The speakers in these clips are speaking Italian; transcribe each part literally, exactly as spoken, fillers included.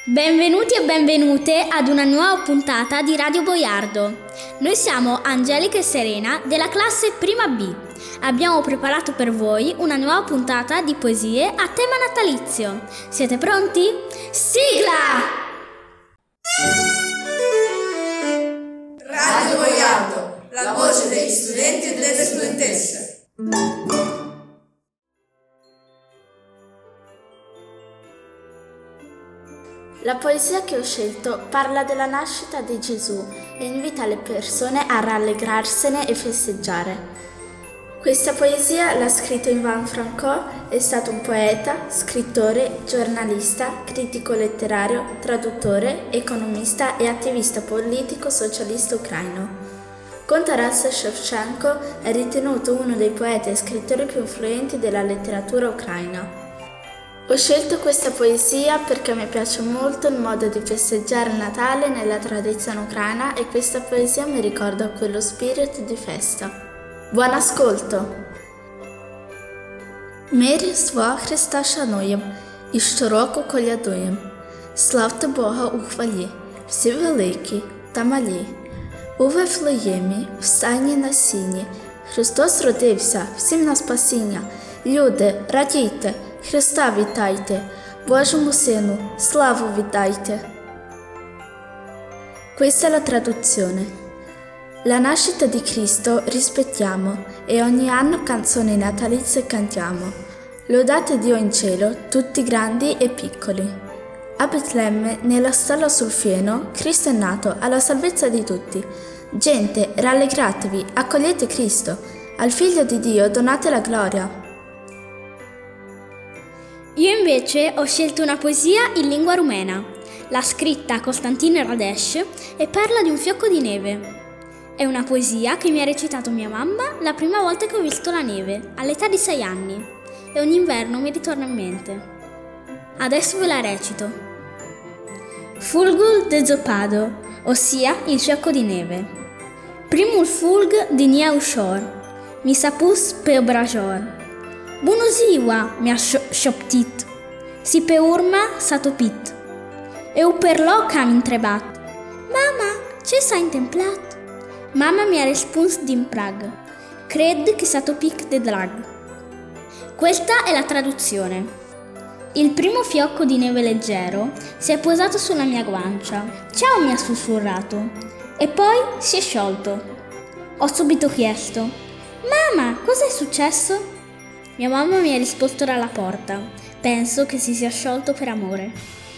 Benvenuti e benvenute ad una nuova puntata di Radio Boiardo. Noi siamo Angelica e Serena della classe Prima B. Abbiamo preparato per voi una nuova puntata di poesie a tema natalizio. Siete pronti? Sigla! Radio Boiardo, la voce degli studenti e delle studentesse. La poesia che ho scelto parla della nascita di Gesù e invita le persone a rallegrarsene e festeggiare. Questa poesia l'ha scritto Ivan Frankò, è stato un poeta, scrittore, giornalista, critico letterario, traduttore, economista e attivista politico socialista ucraino. Con Taras Shevchenko è ritenuto uno dei poeti e scrittori più influenti della letteratura ucraina. Ho scelto questa poesia perché mi piace molto il modo di festeggiare il Natale nella tradizione ucraina e questa poesia mi ricorda quello spirito di festa. Buon ascolto! Ми Різдва Христа шануєм і щороку колядуєм. Славте Бога у хвалі, всі великі та малі. У Вифлеємі, в стайні на сіні, Христос родився, всім на спасіння. Люди, радійте, Христа вітайте, Божому Сину, славу віддайте. Questa è la traduzione. La nascita di Cristo rispettiamo e ogni anno canzoni natalizie cantiamo. Lodate Dio in cielo, tutti grandi e piccoli. A Betlemme, nella stalla sul fieno, Cristo è nato alla salvezza di tutti. Gente, rallegratevi, accogliete Cristo, al Figlio di Dio donate la gloria. Io invece ho scelto una poesia in lingua rumena. L'ha scritta Constantin Radesh e parla di un fiocco di neve. È una poesia che mi ha recitato mia mamma la prima volta che ho visto la neve, all'età di sei anni, e ogni inverno mi ritorna in mente. Adesso ve la recito. Fulgul de zopado, ossia il fiocco di neve. Primul fulg din ușor, mi s-a pus pe obrajor. Bună ziua, mi-a șoptit, si pe urmă s-a topit. Eu per loc am întrebat, Mama, ce s-a întâmplat? Mama mi-a răspuns din prag, cred che s-a topit de drag. Questa è la traduzione. Il primo fiocco di neve leggero si è posato sulla mia guancia. Ciao, mi ha sussurrato. E poi si è sciolto. Ho subito chiesto, Mamma, cosa è successo? Mia mamma mi ha risposto dalla porta. Penso che si sia sciolto per amore.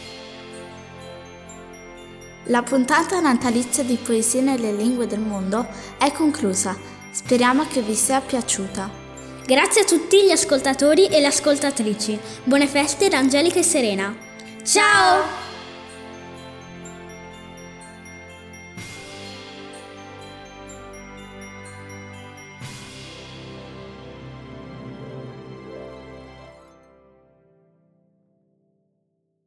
La puntata natalizia di Poesie nelle lingue del mondo è conclusa. Speriamo che vi sia piaciuta. Grazie a tutti gli ascoltatori e le ascoltatrici. Buone feste da Angelica e Serena. Ciao!